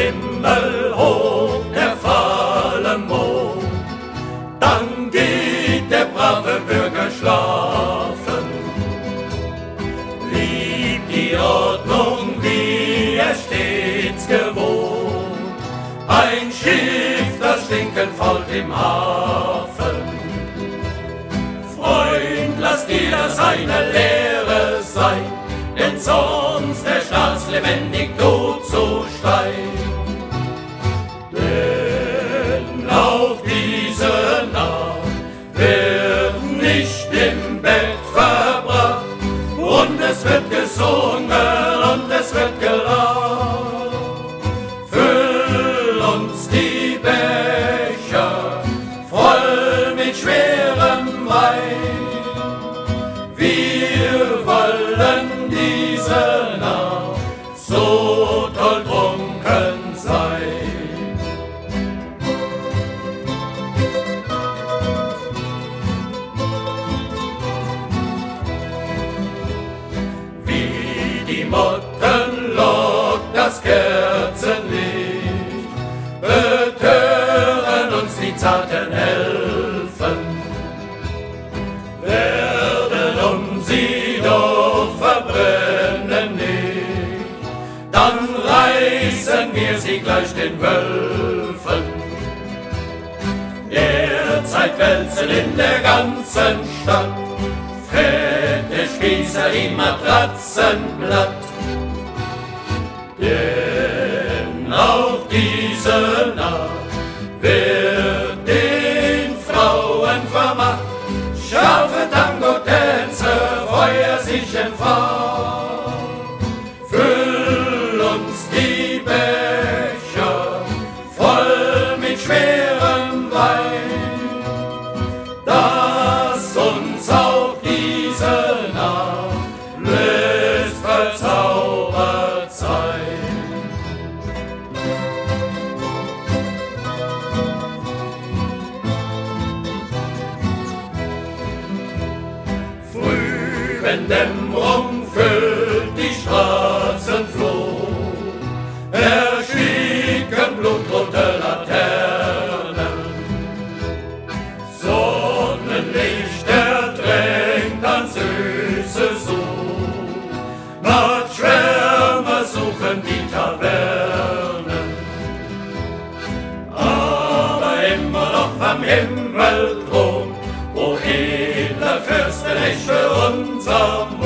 Himmel hoch der fahle Mond. Dann geht der brave Bürger schlafen, liebt die Ordnung, wie er stets gewohnt. Ein Schiff, das stinkend fault im Hafen. Freund, lass dir das eine Lehre sein, denn sonst der Staats lebendig tot so steigt. Denn auch diese Nacht wird nicht im Bett verbracht, und es wird gesungen und es wird gelacht. Füll uns die Becher voll mit schwerem Wein, wir wollen diese Nacht so toll trunken sein. Wie die Motten lockt das Kerzenlicht, betören uns die zarten Elfen, werden sie doch verbrennen nicht, dann reißen wir sie gleich den Wölfen. Derzeit wälzen in der ganzen Stadt fette Spießer die Matratzen platt. Denn auch diese Nacht wird den Frauen vermacht, scharfe Tango-Tänze, Feuer sich entfacht. Füll uns die Becher voll mit schwerem Wein, dass uns auch diese Nacht lässt verzaubert sein. Früh, wenn Dämmerung füllt die Straßenflut, ersticken blutrote Laternen. Sonnenlicht ertränkt an süße Sucht, Nachtschwärmer suchen die Tavernen. Aber immer noch am Himmel thront, o edler Fürstenrecht für unser